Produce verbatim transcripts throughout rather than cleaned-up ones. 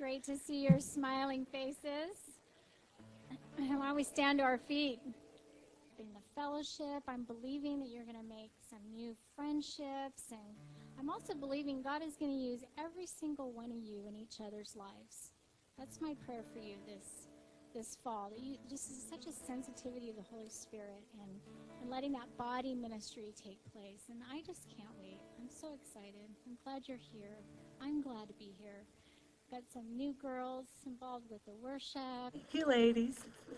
great to see your smiling faces. And while we stand to our feet in the fellowship, I'm believing that you're going to make some new friendships. And I'm also believing God is going to use every single one of you in each other's lives. That's my prayer for you this this fall, that you just such a sensitivity of the Holy Spirit and, and letting that body ministry take place. And I just can't wait. I'm so excited. I'm glad you're here. I'm glad to be here. Got some new girls involved with the worship. Thank you, ladies.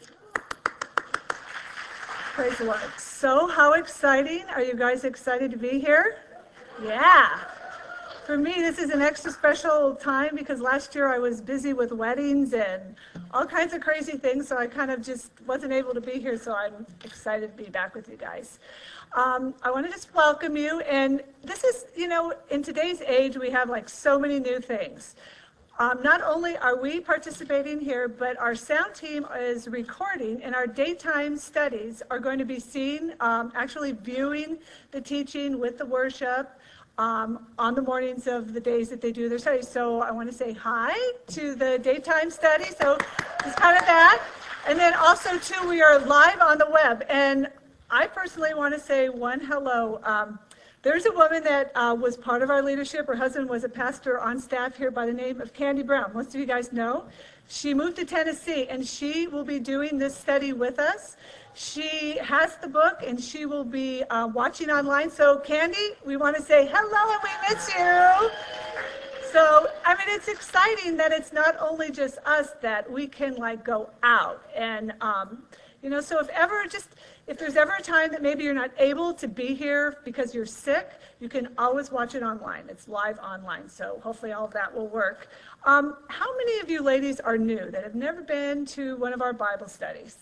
Praise the Lord. So, how exciting. Are you guys excited to be here? Yeah. For me, this is an extra special time because last year I was busy with weddings and all kinds of crazy things, so I kind of just wasn't able to be here, so I'm excited to be back with you guys. Um, I want to just welcome you, and this is, you know, in today's age, we have like so many new things. Um, not only are we participating here, but our sound team is recording, and our daytime studies are going to be seen, um, actually viewing the teaching with the worship um, on the mornings of the days that they do their studies. So I want to say hi to the daytime study. So it's kind of that. And then also, too, we are live on the web. And I personally want to say one hello. Um, There's a woman that uh, was part of our leadership. Her husband was a pastor on staff here by the name of Candy Brown. Most of you guys know. She moved to Tennessee, and she will be doing this study with us. She has the book, and she will be uh, watching online. So, Candy, we want to say hello, and we miss you. So, I mean, it's exciting that it's not only just us that we can, like, go out. And, um, you know, so if ever just... If there's ever a time that maybe you're not able to be here because you're sick, you can always watch it online. It's live online, so hopefully all of that will work. Um, how many of you ladies are new that have never been to one of our Bible studies?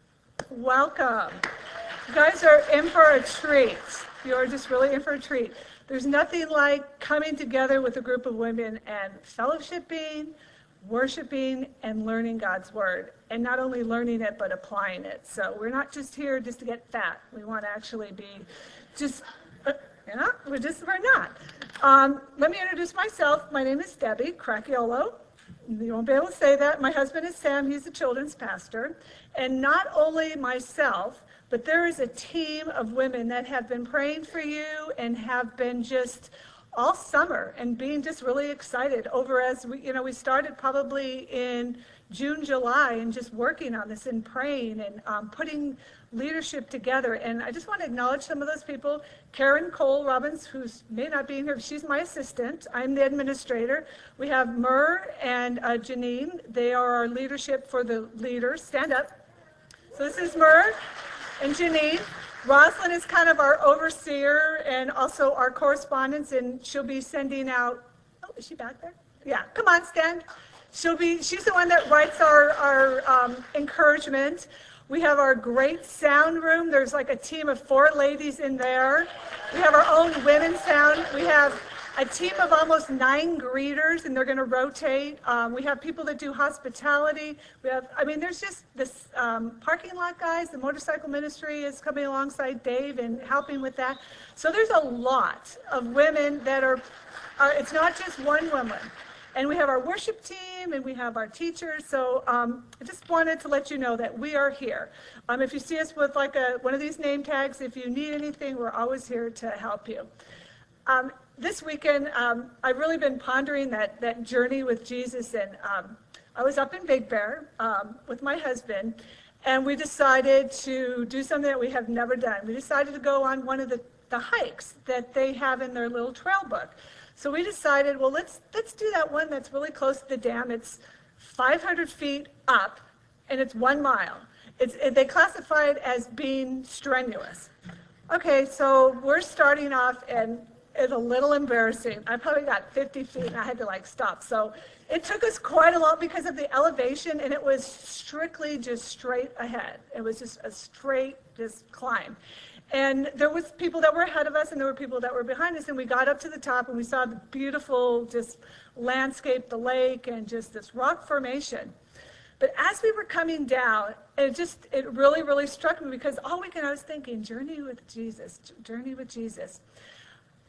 Welcome. You guys are in for a treat. You're just really in for a treat. There's nothing like coming together with a group of women and fellowshipping, worshiping, and learning God's word, and not only learning it but applying it. So we're not just here just to get fat. We want to actually be just uh, you know we're just we're not um, let me introduce myself. My name is Debbie Cracchiolo. You won't be able to say that. My husband is Sam. He's a children's pastor. And not only myself, but there is a team of women that have been praying for you and have been just all summer and being just really excited over as we, you know, we started probably in June, July, and just working on this and praying and um, putting leadership together. And I just want to acknowledge some of those people. Karen Cole Robbins, who may not be here, she's my assistant. I'm the administrator. We have Mur and uh, Janine. They are our leadership for the leaders. Stand up. So this is Mur and Janine. Rosalind is kind of our overseer and also our correspondence, and she'll be sending out, oh, is she back there? Yeah, come on, stand. She'll be, she's the one that writes our, our um, encouragement. We have our great sound room. There's like a team of four ladies in there. We have our own women's sound. We have a team of almost nine greeters, and they're going to rotate. Um, we have people that do hospitality. We have, I mean, there's just this um, parking lot guys. The motorcycle ministry is coming alongside Dave and helping with that. So there's a lot of women that are, are it's not just one woman. And we have our worship team, and we have our teachers. So um, I just wanted to let you know that we are here. Um, if you see us with like a one of these name tags, if you need anything, we're always here to help you. Um, this weekend, um, I've really been pondering that, that journey with Jesus, and um, I was up in Big Bear um, with my husband, and we decided to do something that we have never done. We decided to go on one of the, the hikes that they have in their little trail book. So we decided, well, let's let's do that one that's really close to the dam. It's five hundred feet up, and it's one mile. It's, it, they classify it as being strenuous. Okay, so we're starting off, and it's a little embarrassing. I probably got fifty feet, and I had to like stop. So it took us quite a lot because of the elevation, and it was strictly just straight ahead. It was just a straight just climb. And there was people that were ahead of us, and there were people that were behind us, and we got up to the top, and we saw the beautiful just landscape, the lake, and just this rock formation. But as we were coming down, it just, it really, really struck me, because all weekend I was thinking, journey with Jesus, journey with Jesus.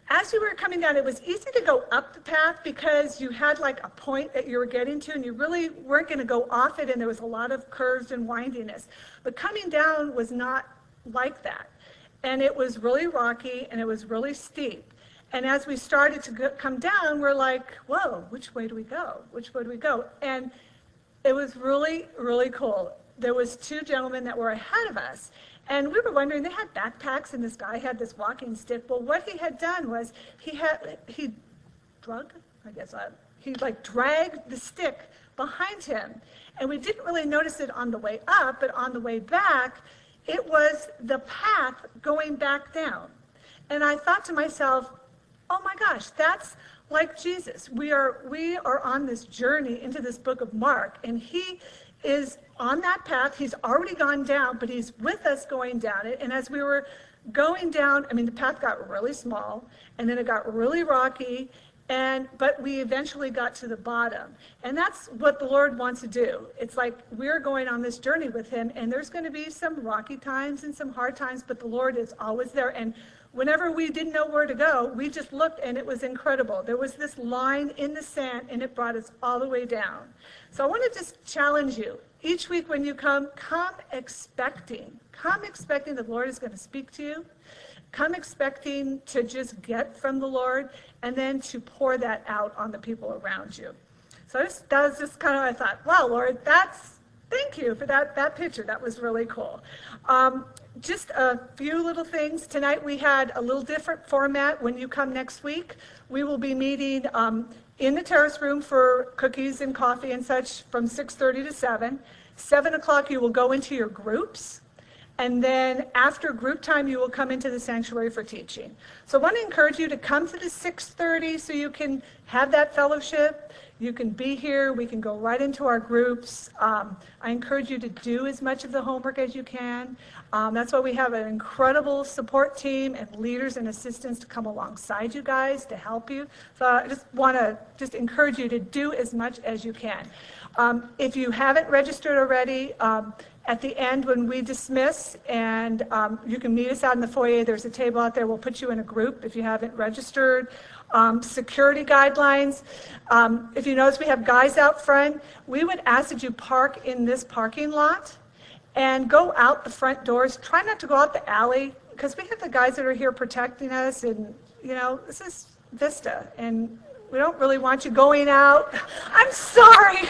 as you were coming down, it was easy to go up the path because you had like a point that you were getting to and you really weren't going to go off it, and there was a lot of curves and windiness. But coming down was not like that. And it was really rocky and it was really steep. And as we started to go, come down, we're like, whoa, which way do we go? Which way do we go? And it was really, really cool. There was two gentlemen that were ahead of us. And we were wondering, they had backpacks and this guy had this walking stick. Well, what he had done was he had, he drug, I guess, uh, he like dragged the stick behind him. And we didn't really notice it on the way up, but on the way back, it was the path going back down. And I thought to myself, oh my gosh, that's like Jesus. We are, we are on this journey into this book of Mark, and he is on that path. He's already gone down, but he's with us going down it. And as we were going down, I mean, the path got really small, and then it got really rocky, and but we eventually got to the bottom. And that's what the Lord wants to do. It's like we're going on this journey with him, and there's going to be some rocky times and some hard times, but the Lord is always there. And whenever we didn't know where to go, we just looked, and it was incredible. There was this line in the sand, and it brought us all the way down. So I want to just challenge you. Each week when you come, come expecting. Come expecting the Lord is going to speak to you. Come expecting to just get from the Lord, and then to pour that out on the people around you. So this, that was just kind of, I thought, wow, Lord, that's, thank you for that, that picture. That was really cool. Um, just a few little things. Tonight we had a little different format. When you come next week, we will be meeting um, in the terrace room for cookies and coffee and such from six thirty to seven. seven o'clock you will go into your groups. And then after group time, you will come into the sanctuary for teaching. So I want to encourage you to come to the six thirty so you can have that fellowship. You can be here. We can go right into our groups. Um, I encourage you to do as much of the homework as you can. Um, that's why we have an incredible support team and leaders and assistants to come alongside you guys to help you. So I just want to just encourage you to do as much as you can. Um, if you haven't registered already, um, at the end when we dismiss, and um, you can meet us out in the foyer, there's a table out there. We'll put you in a group if you haven't registered. Um, security guidelines. Um, if you notice, we have guys out front. We would ask that you park in this parking lot and go out the front doors. Try not to go out the alley, because we have the guys that are here protecting us, and you know, this is Vista, and we don't really want you going out. I'm sorry.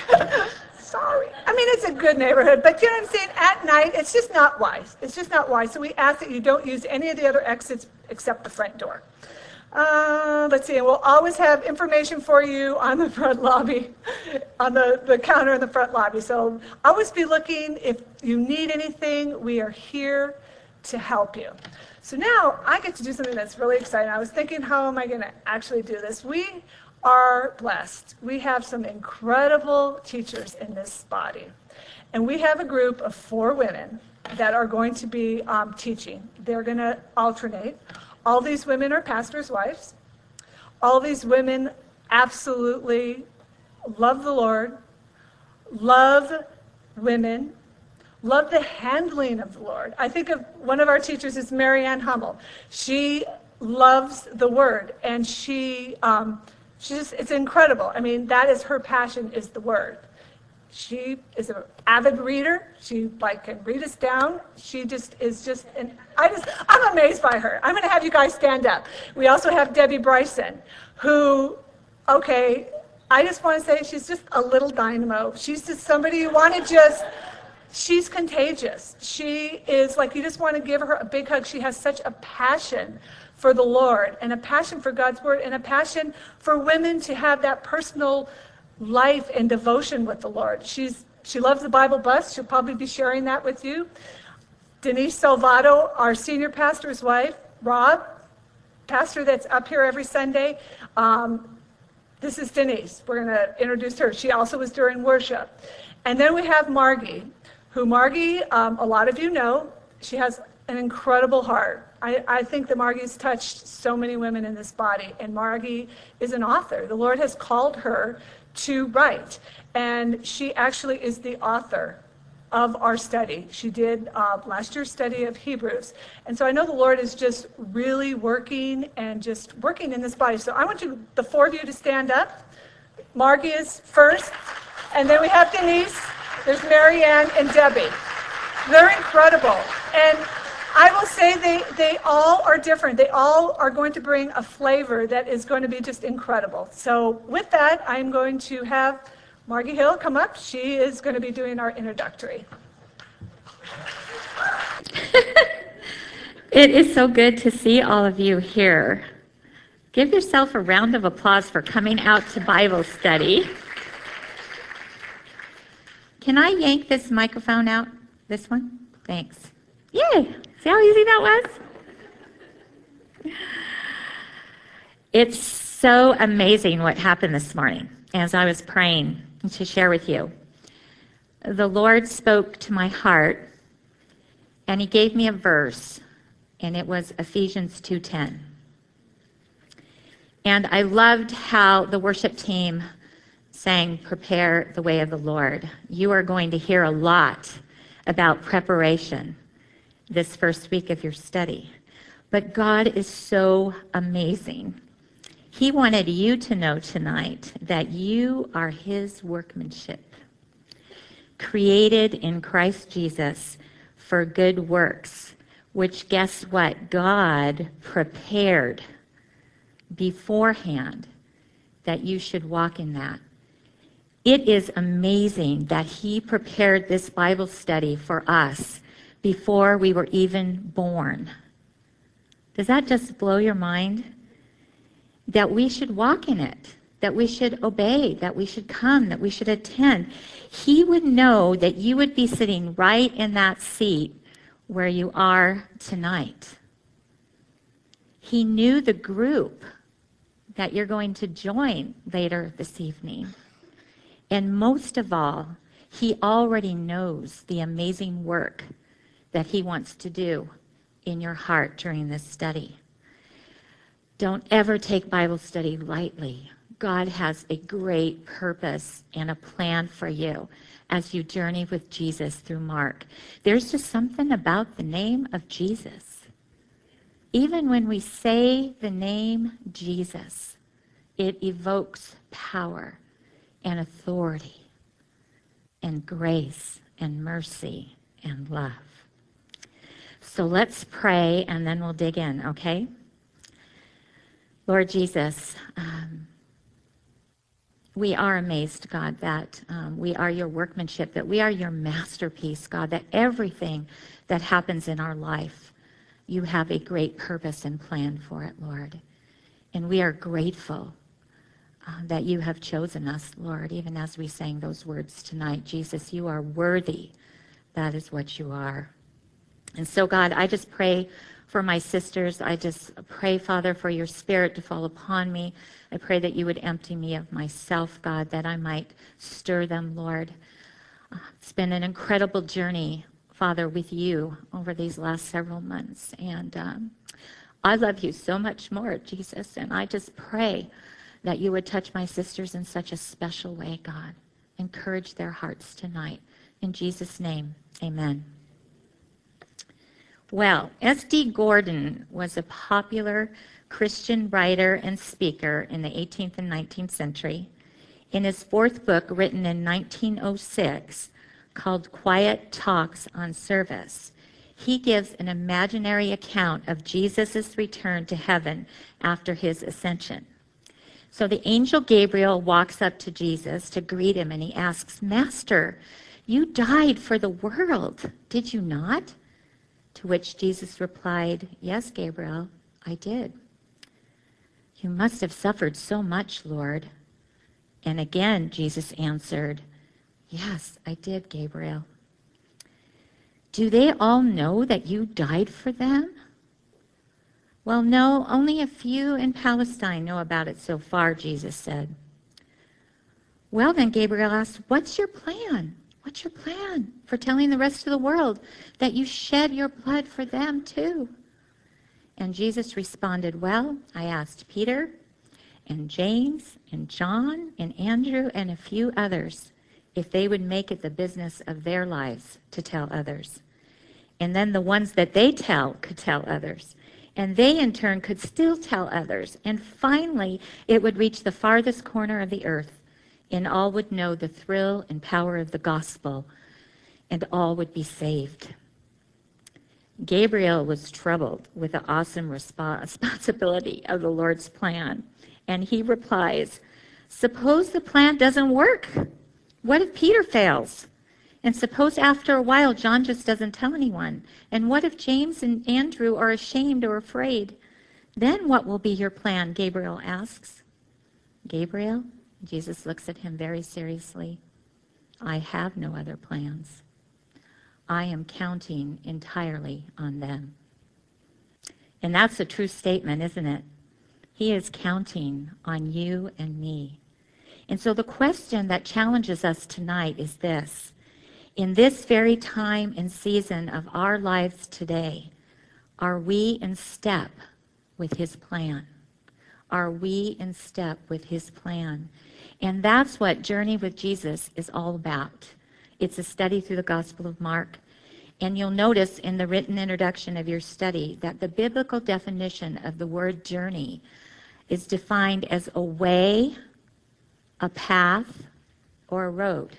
Sorry. I mean, it's a good neighborhood, but you know what I'm saying? At night, it's just not wise. It's just not wise. So we ask that you don't use any of the other exits except the front door. Uh, let's see, and we'll always have information for you on the front lobby, on the, the counter in the front lobby. So always be looking. If you need anything, we are here to help you. So now I get to do something that's really exciting. I was thinking, how am I going to actually do this? We are blessed. We have some incredible teachers in this body. And we have a group of four women that are going to be um, teaching. They're going to alternate. All these women are pastors' wives. All these women absolutely love the Lord, love women, love the handling of the Lord. I think of one of our teachers is Marianne Hummel. She loves the Word, and she, um, she just, it's incredible. I mean, that is her passion, is the Word. She is an avid reader. She like can read us down. She just is just, and I just, I'm amazed by her. I'm going to have you guys stand up. We also have Debbie Bryson, who, okay, I just want to say she's just a little dynamo. She's just somebody you want to just, she's contagious. She is like, you just want to give her a big hug. She has such a passion for the Lord, and a passion for God's Word, and a passion for women to have that personal life and devotion with the Lord. She's she loves the Bible bus. She'll probably be sharing that with you. Denise Salvato, our senior pastor's wife. Rob, pastor that's up here every Sunday. Um, this is Denise. We're going to introduce her. She also was during worship. And then we have Margie, who Margie, um, a lot of you know. She has an incredible heart. I, I think that Margie's touched so many women in this body, and Margie is an author. The Lord has called her to write, and she actually is the author of our study. She did uh, last year's study of Hebrews. And so I know the Lord is just really working and just working in this body. So I want you, the four of you, to stand up. Margie is first, and then we have Denise, there's Mary Ann, and Debbie. They're incredible. And I will say they, they all are different. They all are going to bring a flavor that is going to be just incredible. So with that, I'm going to have Margie Hill come up. She is going to be doing our introductory. It is so good to see all of you here. Give yourself a round of applause for coming out to Bible study. Can I yank this microphone out? This one? Thanks. Yay! See how easy that was? It's so amazing what happened this morning as I was praying to share with you. The Lord spoke to my heart, and he gave me a verse, and it was Ephesians two ten. And I loved how the worship team sang, "Prepare the way of the Lord." You are going to hear a lot about preparation this first week of your study. But God is so amazing. He wanted you to know tonight that you are his workmanship, created in Christ Jesus for good works, which, guess what? God prepared beforehand that you should walk in that. It is amazing that he prepared this Bible study for us before we were even born. Does that just blow your mind? That we should walk in it, that we should obey, that we should come, that we should attend. He would know that you would be sitting right in that seat where you are tonight. He knew the group that you're going to join later this evening. And most of all, he already knows the amazing work that he wants to do in your heart during this study. Don't ever take Bible study lightly. God has a great purpose and a plan for you as you journey with Jesus through Mark. There's just something about the name of Jesus. Even when we say the name Jesus, it evokes power and authority and grace and mercy and love. So let's pray and then we'll dig in, okay? Lord Jesus, um, we are amazed, God, that um, we are your workmanship, that we are your masterpiece, God, that everything that happens in our life, you have a great purpose and plan for it, Lord. And we are grateful uh, that you have chosen us, Lord, even as we sang those words tonight. Jesus, you are worthy. That is what you are. And so, God, I just pray for my sisters. I just pray, Father, for your Spirit to fall upon me. I pray that you would empty me of myself, God, that I might stir them, Lord. Uh, it's been an incredible journey, Father, with you over these last several months. And um, I love you so much more, Jesus. And I just pray that you would touch my sisters in such a special way, God. Encourage their hearts tonight. In Jesus' name, amen. Well, S D Gordon was a popular Christian writer and speaker in the eighteenth and nineteenth century. In his fourth book, written in nineteen oh six, called Quiet Talks on Service, he gives an imaginary account of Jesus' return to heaven after his ascension. So the angel Gabriel walks up to Jesus to greet him, and he asks, "Master, you died for the world, did you not?" To which Jesus replied, "Yes, Gabriel, I did." "You must have suffered so much, Lord." And again, Jesus answered, "Yes, I did, Gabriel." "Do they all know that you died for them?" "Well, no, only a few in Palestine know about it so far," Jesus said. "Well, then," Gabriel asked, "what's your plan? What's your plan for telling the rest of the world that you shed your blood for them too?" And Jesus responded, "Well, I asked Peter and James and John and Andrew and a few others, if they would make it the business of their lives to tell others. And then the ones that they tell could tell others. And they, in turn, could still tell others. And finally, it would reach the farthest corner of the earth, and all would know the thrill and power of the gospel, and all would be saved. Gabriel was troubled with the awesome resp- responsibility of the Lord's plan. And he replies, suppose the plan doesn't work? What if Peter fails? And suppose after a while John just doesn't tell anyone? And what if James and Andrew are ashamed or afraid? Then what will be your plan? Gabriel asks. Gabriel, Jesus looks at him very seriously. I have no other plans. I am counting entirely on them. And that's a true statement, isn't it? He is counting on you and me. And so the question that challenges us tonight is this. In this very time and season of our lives today, are we in step with his plan? Are we in step with his plan? And that's what Journey with Jesus is all about. It's a study through the Gospel of Mark. And you'll notice in the written introduction of your study that the biblical definition of the word journey is defined as a way, a path, or a road.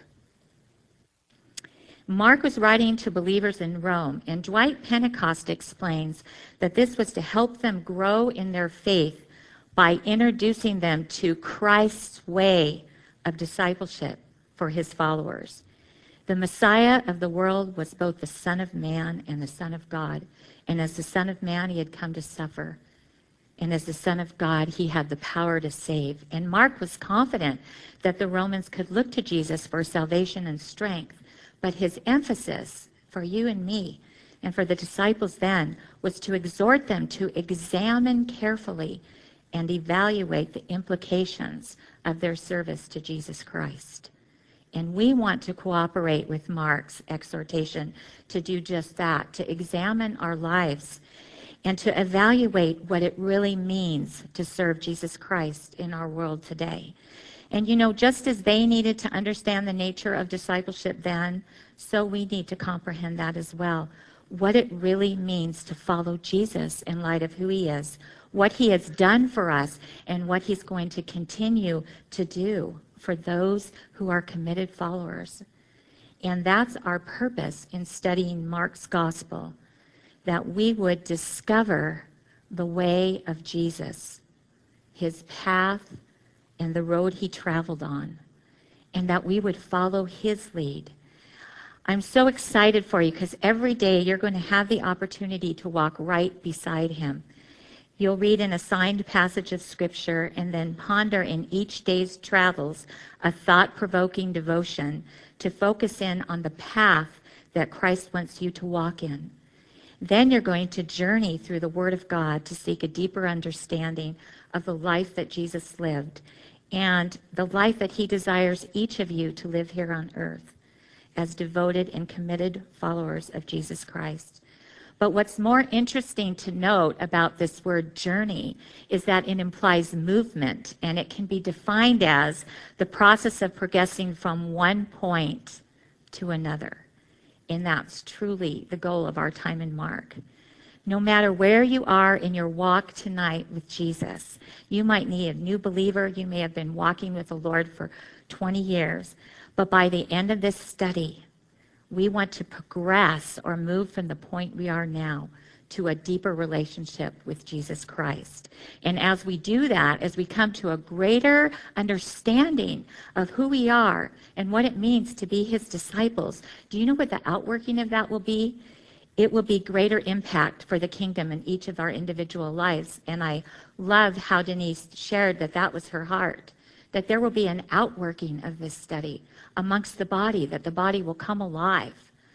Mark was writing to believers in Rome, and Dwight Pentecost explains that this was to help them grow in their faith by introducing them to Christ's way of discipleship for his followers. The Messiah of the world was both the Son of Man and the Son of God. And as the Son of Man, he had come to suffer. And as the Son of God, he had the power to save. And Mark was confident that the Romans could look to Jesus for salvation and strength. But his emphasis for you and me and for the disciples then was to exhort them to examine carefully and evaluate the implications of their service to Jesus Christ. And we want to cooperate with Mark's exhortation to do just that, to examine our lives and to evaluate what it really means to serve Jesus Christ in our world today. And you know, just as they needed to understand the nature of discipleship then, so we need to comprehend that as well. What it really means to follow Jesus in light of who he is, what he has done for us, and what he's going to continue to do for those who are committed followers. And that's our purpose in studying Mark's gospel, that we would discover the way of Jesus, his path and the road he traveled on, and that we would follow his lead. I'm so excited for you because every day you're going to have the opportunity to walk right beside him. You'll read an assigned passage of Scripture and then ponder in each day's travels a thought-provoking devotion to focus in on the path that Christ wants you to walk in. Then you're going to journey through the Word of God to seek a deeper understanding of the life that Jesus lived and the life that he desires each of you to live here on earth as devoted and committed followers of Jesus Christ. But what's more interesting to note about this word journey is that it implies movement, and it can be defined as the process of progressing from one point to another. And that's truly the goal of our time in Mark. No matter where you are in your walk tonight with Jesus, you might be a new believer, you may have been walking with the Lord for twenty years, but by the end of this study, we want to progress or move from the point we are now to a deeper relationship with Jesus Christ. And as we do that, as we come to a greater understanding of who we are and what it means to be his disciples, do you know what the outworking of that will be? It will be greater impact for the kingdom in each of our individual lives. And I love how Denise shared that that was her heart, that there will be an outworking of this study amongst the body, that the body will come alive.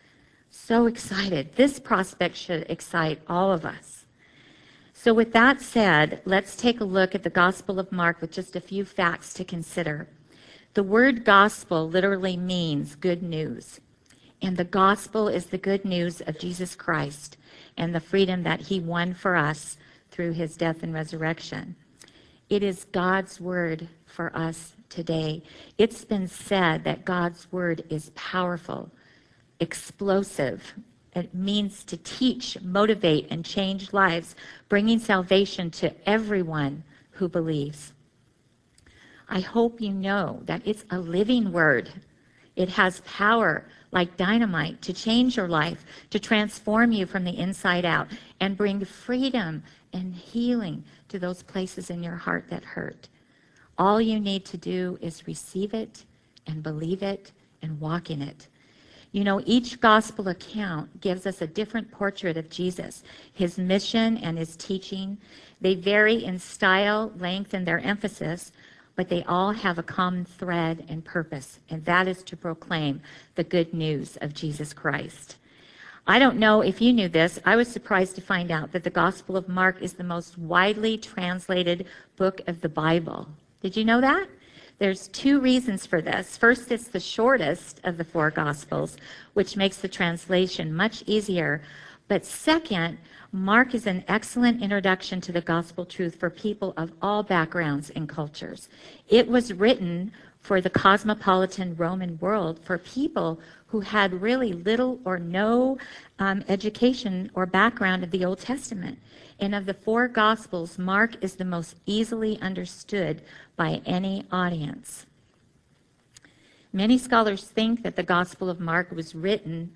So excited. This prospect should excite all of us. So with that said, let's take a look at the Gospel of Mark with just a few facts to consider. The word gospel literally means good news. And the gospel is the good news of Jesus Christ and the freedom that he won for us through his death and resurrection. It is God's word for us today. It's been said that God's word is powerful, explosive. It means to teach, motivate, and change lives, bringing salvation to everyone who believes. I hope you know that it's a living word. It has power like dynamite to change your life, to transform you from the inside out, and bring freedom and healing to those places in your heart that hurt. All you need to do is receive it and believe it and walk in it. You know, each gospel account gives us a different portrait of Jesus, his mission and his teaching. They vary in style, length, and their emphasis, but they all have a common thread and purpose, and that is to proclaim the good news of Jesus Christ. I don't know if you knew this. I was surprised to find out that the Gospel of Mark is the most widely translated book of the Bible. Did you know that? There's two reasons for this. First, it's the shortest of the four Gospels, which makes the translation much easier. But second, Mark is an excellent introduction to the gospel truth for people of all backgrounds and cultures. It was written for the cosmopolitan Roman world, for people who had really little or no um, education or background of the Old Testament. And of the four Gospels, Mark is the most easily understood by any audience. Many scholars think that the Gospel of Mark was written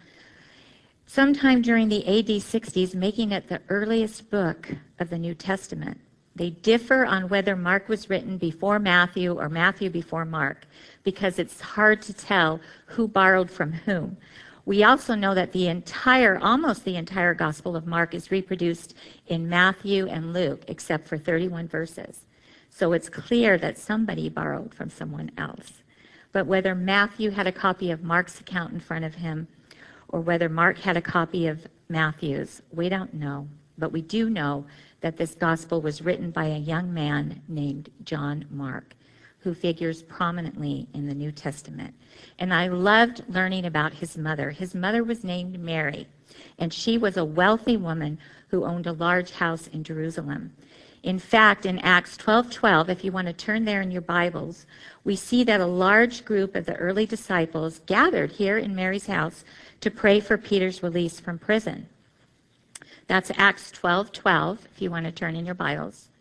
sometime during the A D sixties, making it the earliest book of the New Testament. They differ on whether Mark was written before Matthew or Matthew before Mark, because it's hard to tell who borrowed from whom. We also know that the entire, almost the entire Gospel of Mark is reproduced in Matthew and Luke, except for thirty-one verses. So it's clear that somebody borrowed from someone else. But whether Matthew had a copy of Mark's account in front of him, or whether Mark had a copy of Matthew's, we don't know. But we do know that this gospel was written by a young man named John Mark, who figures prominently in the New Testament. And I loved learning about his mother. His mother was named Mary, and she was a wealthy woman who owned a large house in Jerusalem. In fact, in Acts twelve twelve, if you want to turn there in your Bibles, we see that a large group of the early disciples gathered here in Mary's house to pray for Peter's release from prison. That's Acts twelve twelve, if you want to turn in your Bibles.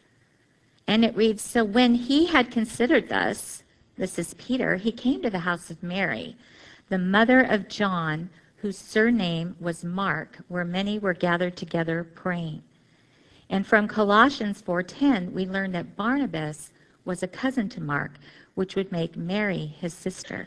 And it reads, "So when he had considered thus," this is Peter, "he came to the house of Mary, the mother of John, whose surname was Mark, where many were gathered together praying." And from Colossians four ten, we learn that Barnabas was a cousin to Mark, which would make Mary his sister.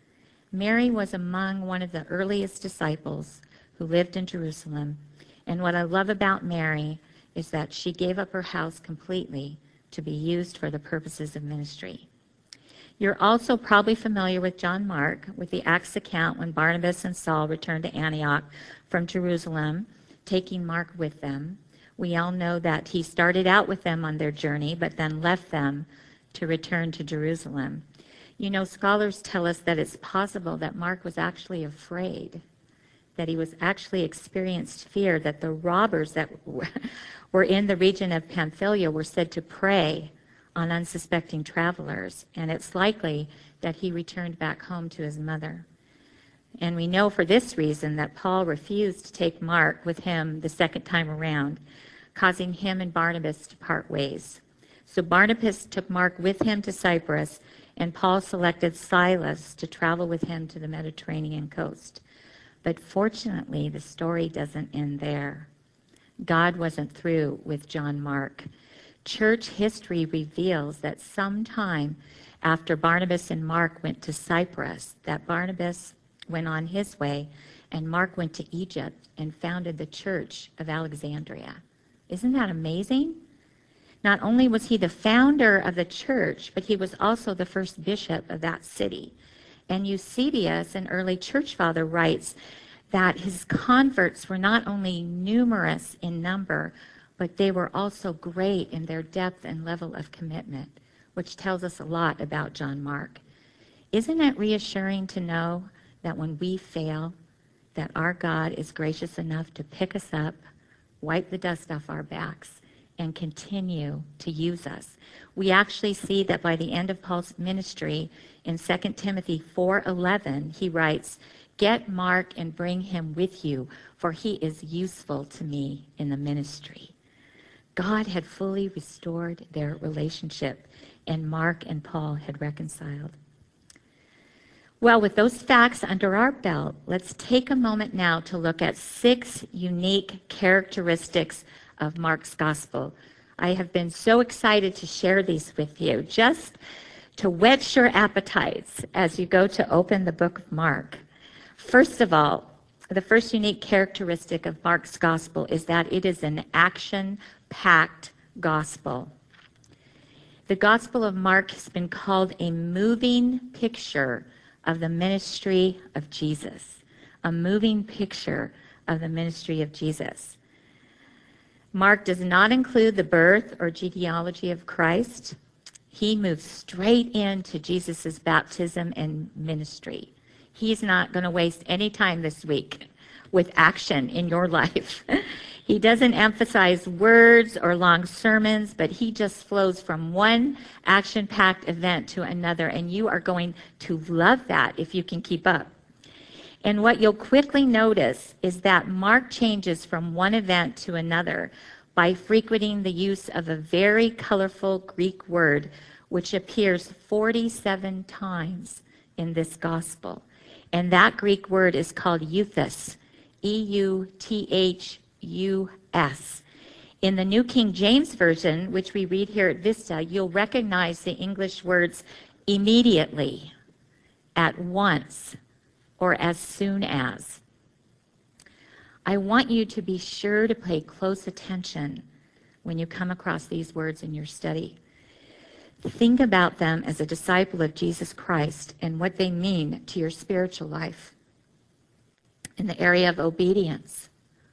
Mary was among one of the earliest disciples who lived in Jerusalem. And what I love about Mary is that she gave up her house completely to be used for the purposes of ministry. You're also probably familiar with John Mark, with the Acts account when Barnabas and Saul returned to Antioch from Jerusalem, taking Mark with them. We all know that he started out with them on their journey, but then left them to return to Jerusalem. You know, scholars tell us that it's possible that Mark was actually afraid, that he was actually experienced fear, that the robbers that were in the region of Pamphylia were said to prey on unsuspecting travelers, and it's likely that he returned back home to his mother. And we know for this reason that Paul refused to take Mark with him the second time around, causing him and Barnabas to part ways. So Barnabas took Mark with him to Cyprus, and Paul selected Silas to travel with him to the Mediterranean coast. But fortunately, the story doesn't end there. God wasn't through with John Mark. Church history reveals that sometime after Barnabas and Mark went to Cyprus, that Barnabas went on his way, and Mark went to Egypt and founded the Church of Alexandria. Isn't that amazing? Not only was he the founder of the church, but he was also the first bishop of that city. And Eusebius, an early church father, writes that his converts were not only numerous in number, but they were also great in their depth and level of commitment, which tells us a lot about John Mark. Isn't it reassuring to know that when we fail, that our God is gracious enough to pick us up, wipe the dust off our backs, and continue to use us. We actually see that by the end of Paul's ministry in Second Timothy four eleven, he writes, "Get Mark and bring him with you, for he is useful to me in the ministry." God had fully restored their relationship, and Mark and Paul had reconciled. Well, with those facts under our belt, let's take a moment now to look at six unique characteristics of Mark's gospel. I have been so excited to share these with you, just to whet your appetites as you go to open the book of Mark. First of all, the first unique characteristic of Mark's gospel is that it is an action-packed gospel. The Gospel of Mark has been called a moving picture of the ministry of Jesus. A moving picture of the ministry of Jesus. Mark does not include the birth or genealogy of Christ. He moves straight into Jesus' baptism and ministry. He's not going to waste any time this week with action in your life. He doesn't emphasize words or long sermons, but he just flows from one action-packed event to another, and you are going to love that if you can keep up. And what you'll quickly notice is that Mark changes from one event to another by frequenting the use of a very colorful Greek word, which appears forty-seven times in this gospel. And that Greek word is called euthus, E U T H U S. In the New King James Version, which we read here at Vista, you'll recognize the English words immediately, at once, or as soon as. I want you to be sure to pay close attention when you come across these words in your study. Think about them as a disciple of Jesus Christ and what they mean to your spiritual life. In the area of obedience,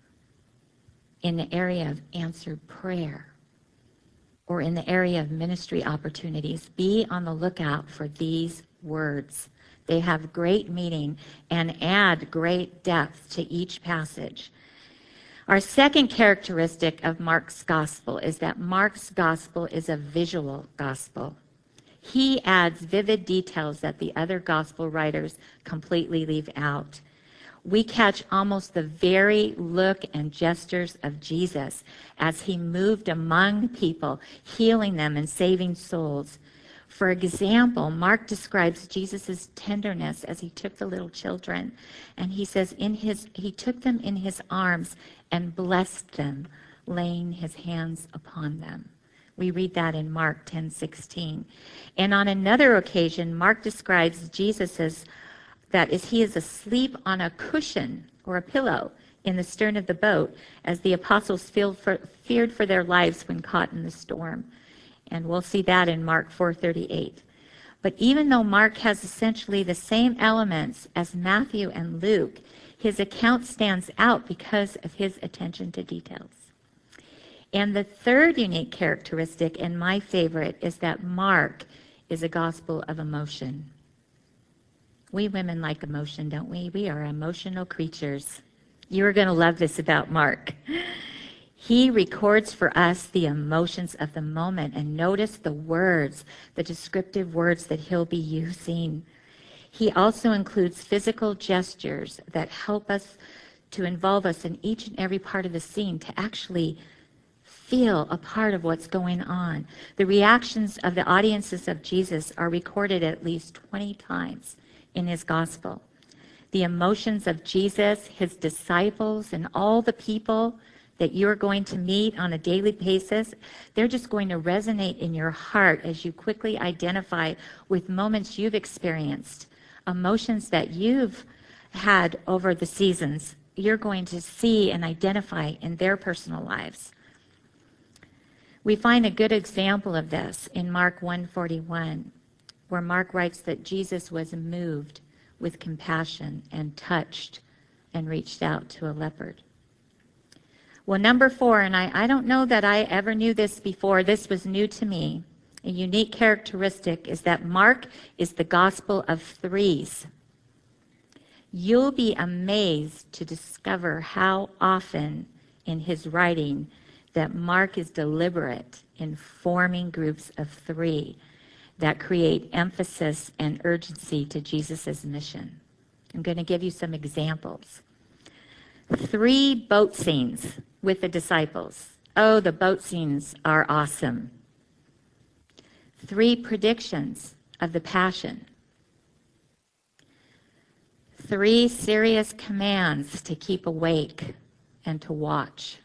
in the area of answered prayer, or in the area of ministry opportunities, be on the lookout for these words. They have great meaning and add great depth to each passage. Our second characteristic of Mark's gospel is that Mark's gospel is a visual gospel. He adds vivid details that the other gospel writers completely leave out. We catch almost the very look and gestures of Jesus as he moved among people, healing them and saving souls. For example, Mark describes Jesus' tenderness as he took the little children, and he says in his he took them in his arms and blessed them, laying his hands upon them. We read that in Mark ten sixteen. And on another occasion, Mark describes Jesus as that is he is asleep on a cushion or a pillow in the stern of the boat as the apostles for, feared for their lives when caught in the storm. And we'll see that in Mark four thirty-eight. But even though Mark has essentially the same elements as Matthew and Luke, his account stands out because of his attention to details. And the third unique characteristic, and my favorite, is that Mark is a gospel of emotion. We women like emotion, don't we? We are emotional creatures. You are going to love this about Mark. He records for us the emotions of the moment, and notice the words, the descriptive words that he'll be using. He also includes physical gestures that help us to involve us in each and every part of the scene, to actually feel a part of what's going on. The reactions of the audiences of Jesus are recorded at least twenty times in his gospel. The emotions of Jesus, his disciples, and all the people that you're going to meet on a daily basis, they're just going to resonate in your heart as you quickly identify with moments you've experienced, emotions that you've had over the seasons. You're going to see and identify in their personal lives. We find a good example of this in Mark one forty-one, where Mark writes that Jesus was moved with compassion and touched and reached out to a leopard. Well, number four, and I, I don't know that I ever knew this before. This was new to me. A unique characteristic is that Mark is the gospel of threes. You'll be amazed to discover how often in his writing that Mark is deliberate in forming groups of three that create emphasis and urgency to Jesus' mission. I'm going to give you some examples. Three boat scenes with the disciples. Oh, the boat scenes are awesome. Three predictions of the Passion. Three serious commands to keep awake and to watch.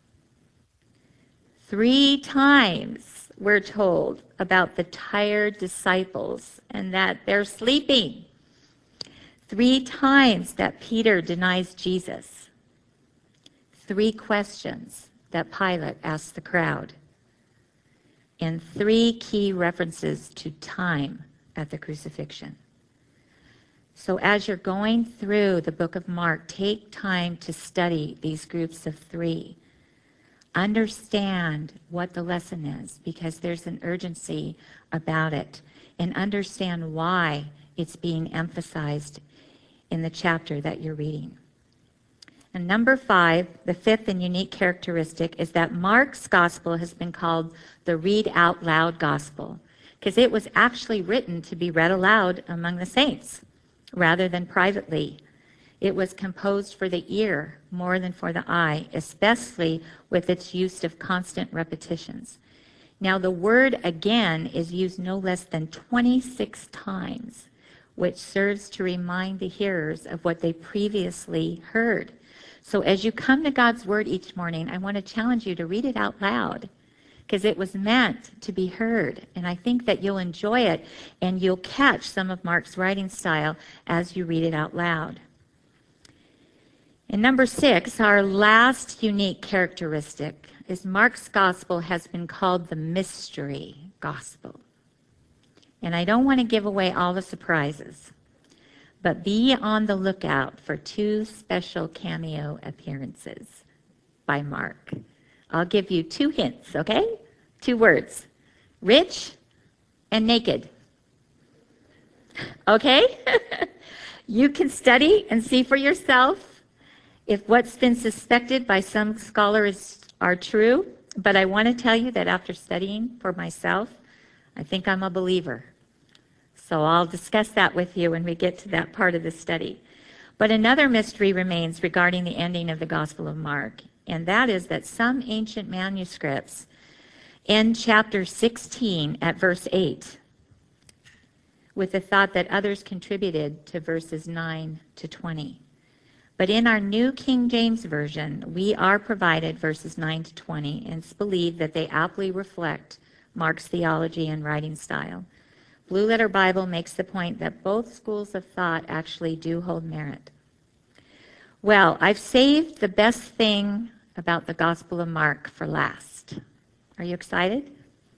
Three times we're told about the tired disciples and that they're sleeping. Three times that Peter denies Jesus. Three questions that Pilate asks the crowd. And three key references to time at the crucifixion. So as you're going through the book of Mark, take time to study these groups of three. Understand what the lesson is, because there's an urgency about it, and understand why it's being emphasized in the chapter that you're reading. And number five, the fifth and unique characteristic, is that Mark's gospel has been called the read out loud gospel, because it was actually written to be read aloud among the saints rather than privately. It was composed for the ear more than for the eye, especially with its use of constant repetitions. Now, the word again is used no less than twenty-six times, which serves to remind the hearers of what they previously heard. So as you come to God's word each morning, I want to challenge you to read it out loud, because it was meant to be heard. And I think that you'll enjoy it, and you'll catch some of Mark's writing style as you read it out loud. And number six, our last unique characteristic, is Mark's gospel has been called the mystery gospel. And I don't want to give away all the surprises, but be on the lookout for two special cameo appearances by Mark. I'll give you two hints, okay? Two words: rich and naked. Okay? You can study and see for yourself if what's been suspected by some scholars are true, but I want to tell you that after studying for myself, I think I'm a believer. So I'll discuss that with you when we get to that part of the study. But another mystery remains regarding the ending of the Gospel of Mark, and that is that some ancient manuscripts end chapter sixteen at verse eight, with the thought that others contributed to verses nine to twenty. But in our New King James Version, we are provided verses nine to twenty, and it's believed that they aptly reflect Mark's theology and writing style. Blue Letter Bible makes the point that both schools of thought actually do hold merit. Well, I've saved the best thing about the Gospel of Mark for last. Are you excited?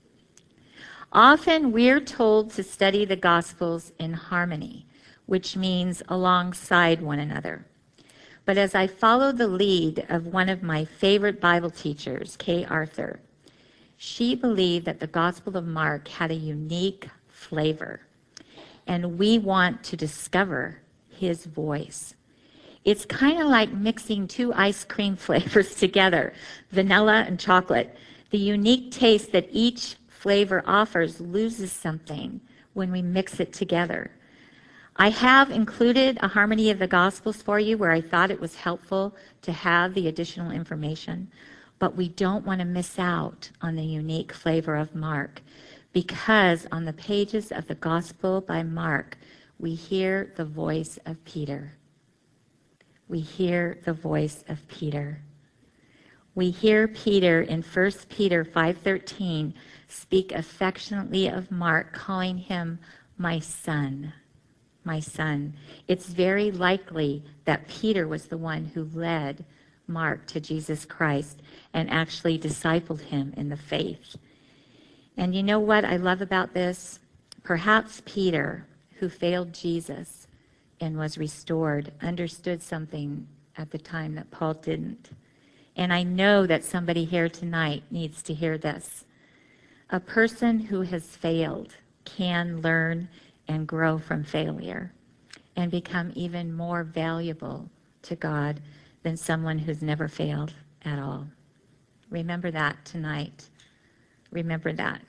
Often we're told to study the Gospels in harmony, which means alongside one another. But as I followed the lead of one of my favorite Bible teachers, Kay Arthur, she believed that the Gospel of Mark had a unique flavor, and we want to discover his voice. It's kind of like mixing two ice cream flavors together, vanilla and chocolate. The unique taste that each flavor offers loses something when we mix it together. I have included a harmony of the Gospels for you where I thought it was helpful to have the additional information, but we don't want to miss out on the unique flavor of Mark, because on the pages of the Gospel by Mark, we hear the voice of Peter. We hear the voice of Peter. We hear Peter in First Peter five thirteen speak affectionately of Mark, calling him my son, my son. It's very likely that Peter was the one who led Mark to Jesus Christ and actually discipled him in the faith. And you know what I love about this? Perhaps Peter, who failed Jesus and was restored, understood something at the time that Paul didn't. And I know that somebody here tonight needs to hear this. A person who has failed can learn and grow from failure and become even more valuable to God than someone who's never failed at all. Remember that tonight. Remember that.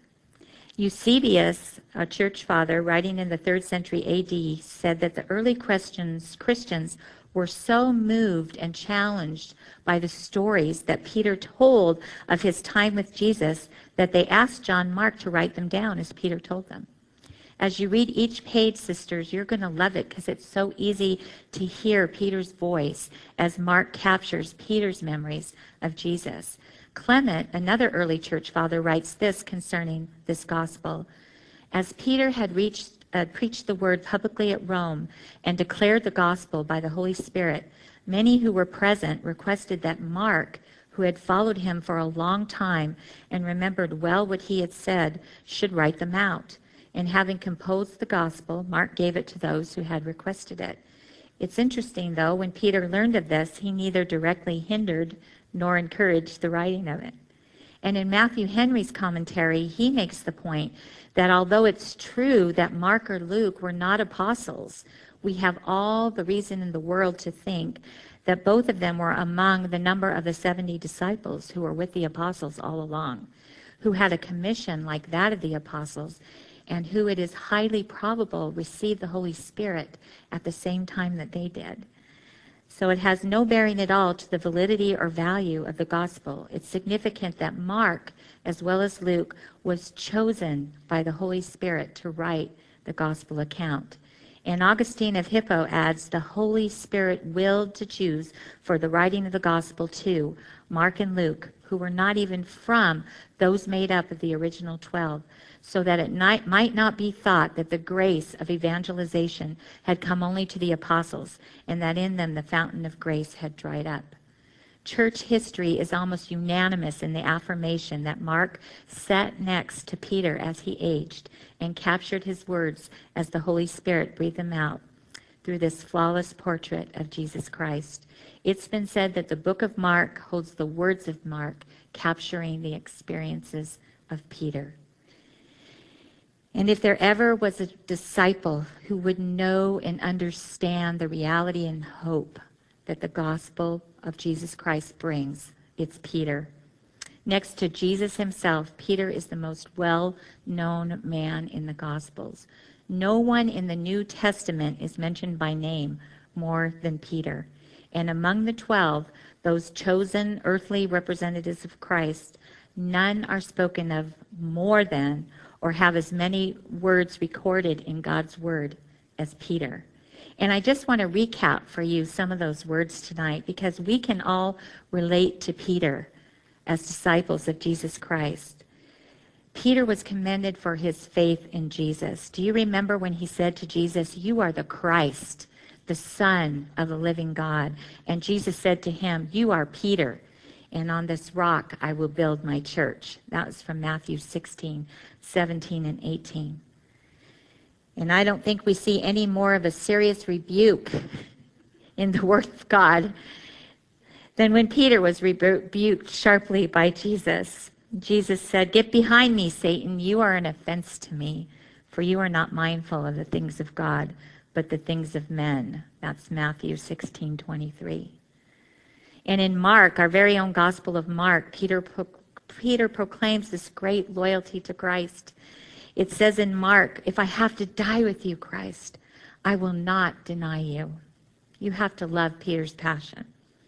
Eusebius, a church father, writing in the third century A D, said that the early Christians, Christians were so moved and challenged by the stories that Peter told of his time with Jesus that they asked John Mark to write them down as Peter told them. As you read each page, sisters, you're going to love it because it's so easy to hear Peter's voice as Mark captures Peter's memories of Jesus. Clement, another early church father, writes this concerning this gospel. As Peter had reached, uh, preached the word publicly at Rome and declared the gospel by the Holy Spirit, many who were present requested that Mark, who had followed him for a long time and remembered well what he had said, should write them out. And having composed the gospel, Mark gave it to those who had requested it. It's interesting, though, when Peter learned of this, he neither directly hindered nor encouraged the writing of it. And in Matthew Henry's commentary, he makes the point that although it's true that Mark or Luke were not apostles, we have all the reason in the world to think that both of them were among the number of the seventy disciples who were with the apostles all along, who had a commission like that of the apostles, and who it is highly probable received the Holy Spirit at the same time that they did. So it has no bearing at all to the validity or value of the gospel. It's significant that Mark, as well as Luke, was chosen by the Holy Spirit to write the gospel account. And Augustine of Hippo adds, the Holy Spirit willed to choose for the writing of the gospel too, Mark and Luke, who were not even from those made up of the original twelve, so that it might not be thought that the grace of evangelization had come only to the apostles, and that in them the fountain of grace had dried up. Church history is almost unanimous in the affirmation that Mark sat next to Peter as he aged and captured his words as the Holy Spirit breathed them out through this flawless portrait of Jesus Christ. It's been said that the book of Mark holds the words of Mark, capturing the experiences of Peter. And if there ever was a disciple who would know and understand the reality and hope that the gospel of Jesus Christ brings, it's Peter. Next to Jesus himself, Peter is the most well-known man in the Gospels. No one in the New Testament is mentioned by name more than Peter. And among the twelve, those chosen earthly representatives of Christ, none are spoken of more than or have as many words recorded in God's word as Peter. And I just want to recap for you some of those words tonight, because we can all relate to Peter as disciples of Jesus Christ. Peter was commended for his faith in Jesus. Do you remember when he said to Jesus, "You are the Christ, the Son of the living God"? And Jesus said to him, "You are Peter, and on this rock I will build my church." That was from Matthew sixteen, seventeen, and eighteen. And I don't think we see any more of a serious rebuke in the Word of God than when Peter was rebuked sharply by Jesus. Jesus said, "Get behind me, Satan. You are an offense to me, for you are not mindful of the things of God, but the things of men." That's Matthew sixteen, twenty-three. And in Mark, our very own Gospel of Mark, Peter, pro- Peter proclaims this great loyalty to Christ. It says in Mark, "If I have to die with you, Christ, I will not deny you." You have to love Peter's passion.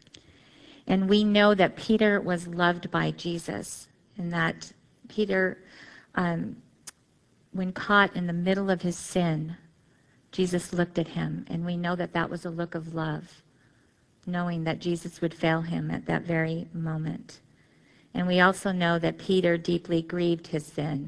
And we know that Peter was loved by Jesus, and that Peter, um, when caught in the middle of his sin, Jesus looked at him, and we know that that was a look of love, knowing that Jesus would fail him at that very moment. And we also know that Peter deeply grieved his sin.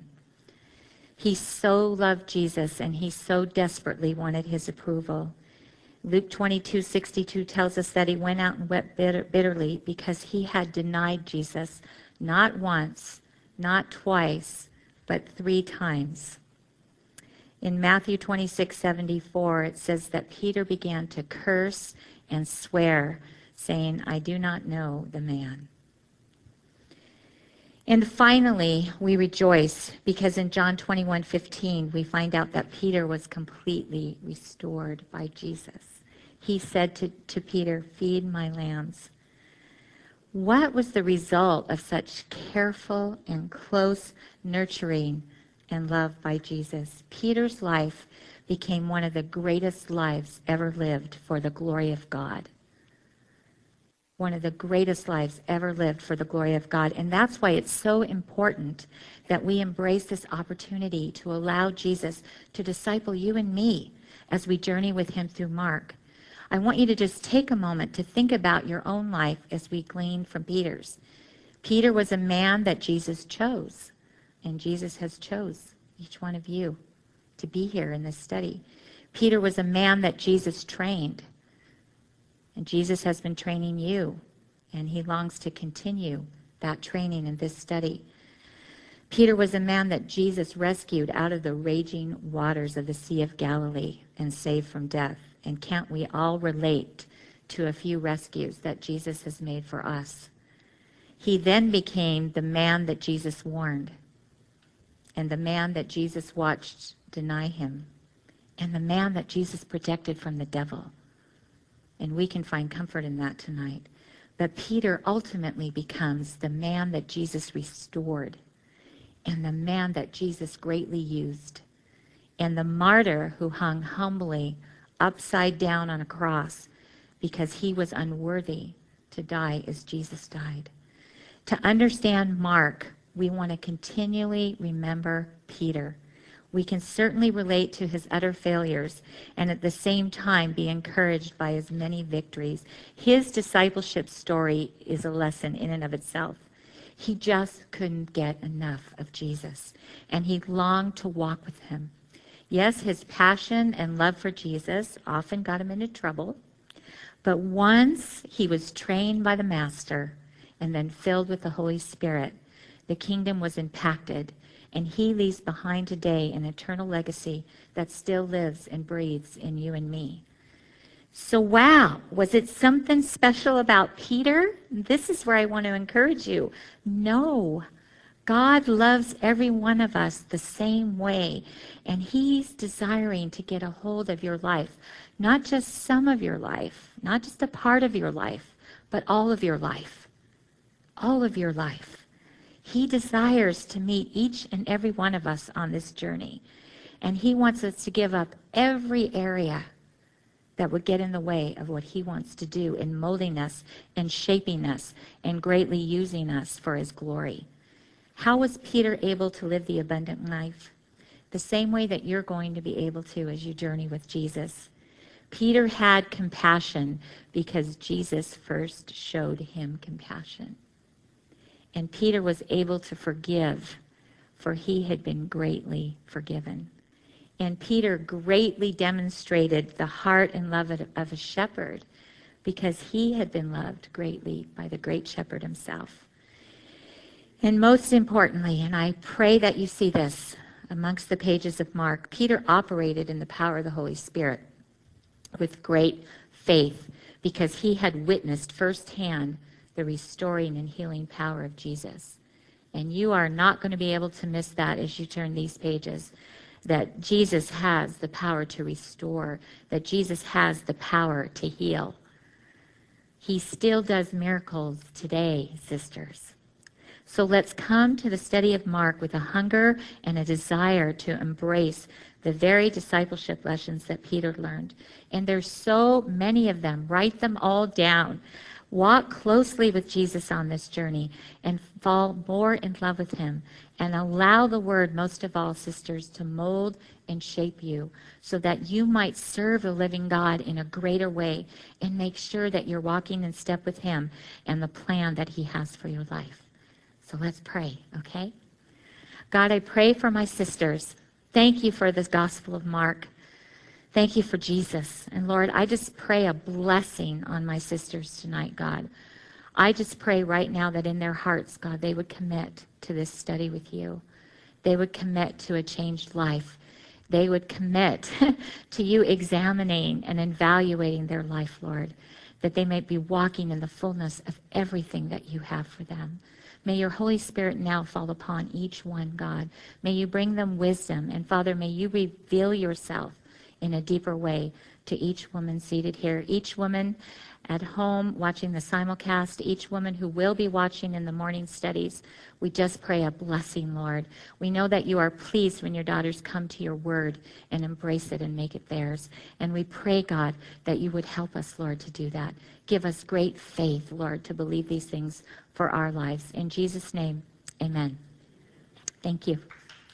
He so loved Jesus, and he so desperately wanted his approval. Luke twenty-two sixty-two tells us that he went out and wept bitter, bitterly because he had denied Jesus not once, not twice, but three times. In Matthew twenty-six seventy-four, it says that Peter began to curse and swear, saying, "I do not know the man." And finally, we rejoice because in John twenty-one fifteen, we find out that Peter was completely restored by Jesus. He said to, to Peter, "Feed my lambs." What was the result of such careful and close nurturing and love by Jesus? Peter's life became one of the greatest lives ever lived for the glory of God. One of the greatest lives ever lived for the glory of God. And that's why it's so important that we embrace this opportunity to allow Jesus to disciple you and me as we journey with him through Mark. I want you to just take a moment to think about your own life as we glean from Peter's. Peter was a man that Jesus chose, and Jesus has chose each one of you to be here in this study. Peter was a man that Jesus trained, and Jesus has been training you, and he longs to continue that training in this study. Peter was a man that Jesus rescued out of the raging waters of the Sea of Galilee and saved from death. And can't we all relate to a few rescues that Jesus has made for us? He then became the man that Jesus warned, and the man that Jesus watched deny him, and the man that Jesus protected from the devil. And we can find comfort in that tonight. But Peter ultimately becomes the man that Jesus restored, and the man that Jesus greatly used, and the martyr who hung humbly upside down on a cross because he was unworthy to die as Jesus died. To understand Mark, we want to continually remember Peter. We can certainly relate to his utter failures and at the same time be encouraged by his many victories. His discipleship story is a lesson in and of itself. He just couldn't get enough of Jesus, and he longed to walk with him. Yes, his passion and love for Jesus often got him into trouble, but once he was trained by the Master and then filled with the Holy Spirit, the kingdom was impacted, and he leaves behind today an eternal legacy that still lives and breathes in you and me. So wow, was it something special about Peter? This is where I want to encourage you. No. God loves every one of us the same way, and he's desiring to get a hold of your life, not just some of your life, not just a part of your life, but all of your life, all of your life. He desires to meet each and every one of us on this journey, and he wants us to give up every area that would get in the way of what he wants to do in molding us and shaping us and greatly using us for his glory. How was Peter able to live the abundant life? The same way that you're going to be able to as you journey with Jesus. Peter had compassion because Jesus first showed him compassion. And Peter was able to forgive, for he had been greatly forgiven. And Peter greatly demonstrated the heart and love of a shepherd because he had been loved greatly by the great shepherd himself. And most importantly, and I pray that you see this amongst the pages of Mark, Peter operated in the power of the Holy Spirit with great faith because he had witnessed firsthand the restoring and healing power of Jesus. And you are not going to be able to miss that as you turn these pages, that Jesus has the power to restore, that Jesus has the power to heal. He still does miracles today, sisters. So let's come to the study of Mark with a hunger and a desire to embrace the very discipleship lessons that Peter learned. And there's so many of them. Write them all down. Walk closely with Jesus on this journey and fall more in love with him. And allow the word, most of all, sisters, to mold and shape you so that you might serve the living God in a greater way and make sure that you're walking in step with him and the plan that he has for your life. So let's pray, okay? God, I pray for my sisters. Thank you for this Gospel of Mark. Thank you for Jesus. And Lord, I just pray a blessing on my sisters tonight, God. I just pray right now that in their hearts, God, they would commit to this study with you. They would commit to a changed life. They would commit to you examining and evaluating their life, Lord, that they might be walking in the fullness of everything that you have for them. May your Holy Spirit now fall upon each one, God. May you bring them wisdom. And Father, may you reveal yourself in a deeper way to each woman seated here, each woman at home watching the simulcast, each woman who will be watching in the morning studies. We just pray a blessing, Lord. We know that you are pleased when your daughters come to your word and embrace it and make it theirs. And we pray, God, that you would help us, Lord, to do that. Give us great faith, Lord, to believe these things for our lives. In Jesus' name, amen. Thank you.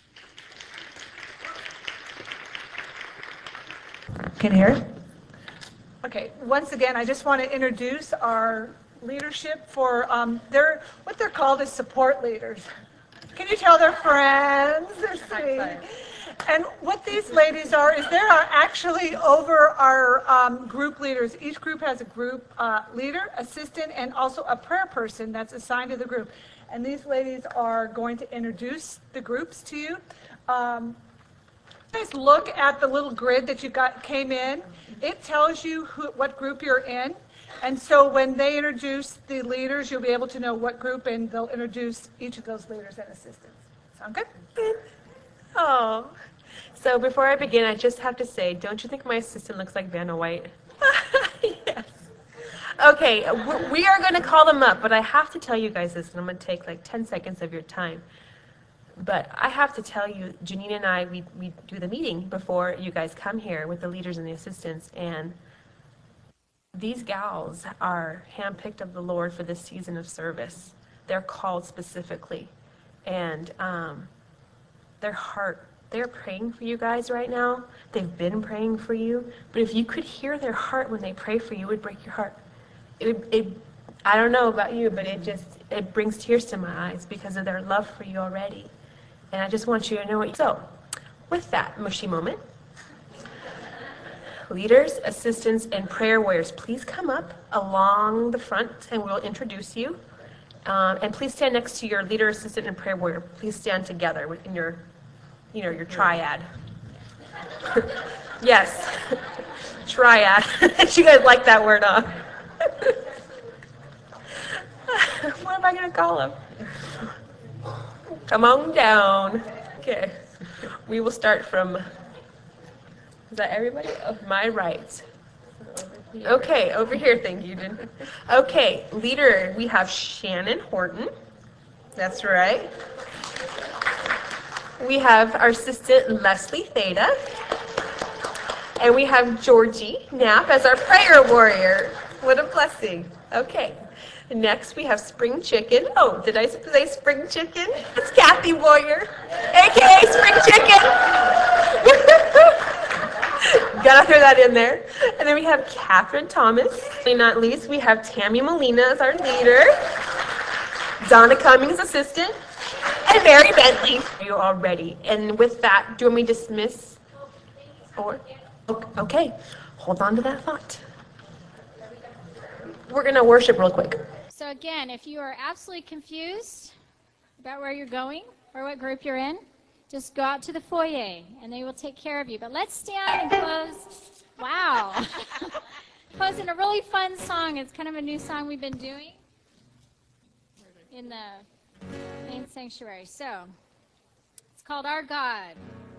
Can you hear it? Okay, once again, I just want to introduce our leadership for, um, they're, what they're called is support leaders. Can you tell they're friends? They're sweet. And what these ladies are is they are actually over our um, group leaders. Each group has a group uh, leader, assistant, and also a prayer person that's assigned to the group. And these ladies are going to introduce the groups to you. Um, Guys, look at the little grid that you got came in. It tells you who, what group you're in. And so when they introduce the leaders, you'll be able to know what group, and they'll introduce each of those leaders and assistants. Sound good? Good. Oh, so before I begin, I just have to say, don't you think my assistant looks like Vanna White? Yes. Okay, w- we are going to call them up, but I have to tell you guys this, and I'm going to take like ten seconds of your time. But I have to tell you, Janine and I, we, we do the meeting before you guys come here with the leaders and the assistants, and these gals are handpicked of the Lord for this season of service. They're called specifically, and um, their heart, they're praying for you guys right now. They've been praying for you, but if you could hear their heart when they pray for you, it would break your heart. It would, it, I don't know about you, but it just, it brings tears to my eyes because of their love for you already. And I just want you to know what you, so with that mushy moment, leaders, assistants, and prayer warriors, please come up along the front and we'll introduce you. Um, and please stand next to your leader, assistant, and prayer warrior. Please stand together in your, you know, your triad. Yes, triad. You guys like that word, huh? What am I going to call them? Come on down. Okay. We will start from, is that everybody? Of my right. Okay, over here, thank you, Jen. Okay, leader, we have Shannon Horton. That's right. We have our assistant, Leslie Theta. And we have Georgie Knapp as our prayer warrior. What a blessing. Okay. Next, we have Spring Chicken. Oh, did I say Spring Chicken? It's Kathy Warrior, a k a. Spring Chicken. Gotta throw that in there. And then we have Catherine Thomas. And not least, we have Tammy Molina as our leader, Donna Cummings, assistant, and Mary Bentley. Are you all ready? And with that, do you want me to dismiss? Or okay, hold on to that thought. We're gonna worship real quick. So again, if you are absolutely confused about where you're going or what group you're in, just go out to the foyer and they will take care of you. But let's stand and close. Wow. Close in a really fun song. It's kind of a new song we've been doing in the main sanctuary. So it's called Our God.